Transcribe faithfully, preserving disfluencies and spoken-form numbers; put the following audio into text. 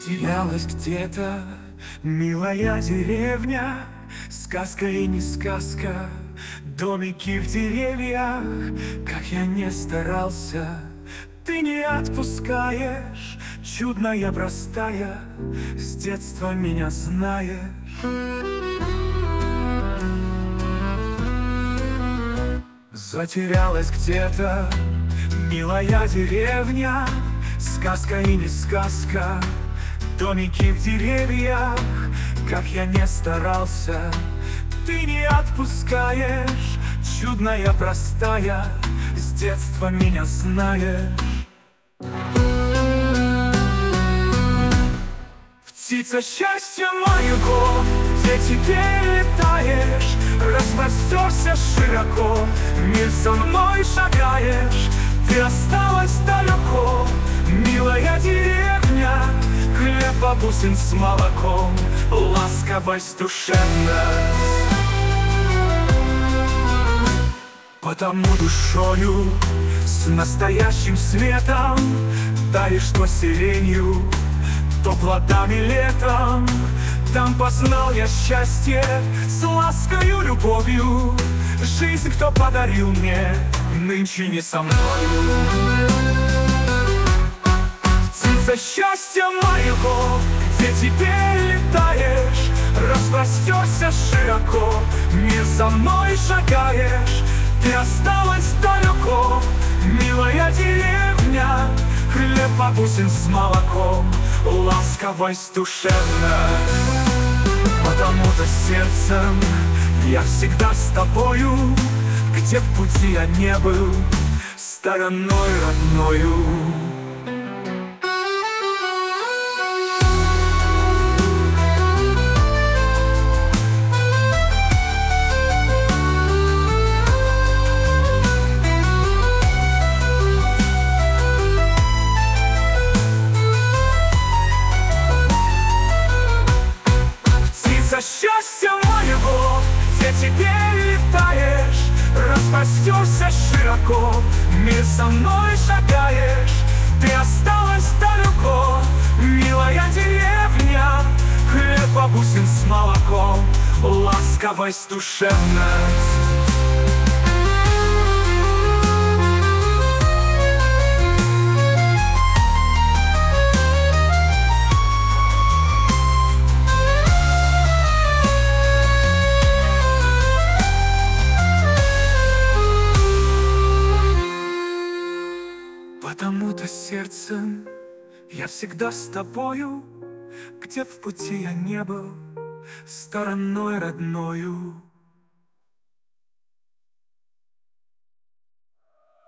Терялась где-то милая деревня, сказка и не сказка, домики в деревьях. Как я не старался, ты не отпускаешь, чудная, простая, с детства меня знаешь. Затерялась где-то милая деревня, сказка и не сказка, домики в деревьях. Как я не старался, ты не отпускаешь, чудная, простая, с детства меня знаешь. Птица счастья моего, где теперь летаешь, распростерся широко, мир со мной шагаешь. Ты осталась далеко, милая деревня, хлеба бусин с молоком, ласковость, душевность. Потому душою с настоящим светом даришь то сиренью, то плодами летом. Там познал я счастье с ласкою, любовью. Жизнь, кто подарил мне, нынче не со мною. Птица счастья моего, где теперь летаешь, распростерся широко, мир за мной шагаешь. Ты осталась далеко, милая деревня, хлеба бусин с молоком, ласковость, душевность. Потому-то сердцем я всегда с тобою, где в пути я не был, стороной родною. Счастья моего, где теперь летаешь, распростерся широко, мир со мной шагаешь. Ты осталась далеко, милая деревня, хлеба бусин с молоком, ласковость, душевность. Потому-то сердцем я всегда с тобою, где в пути я не был, стороной родною.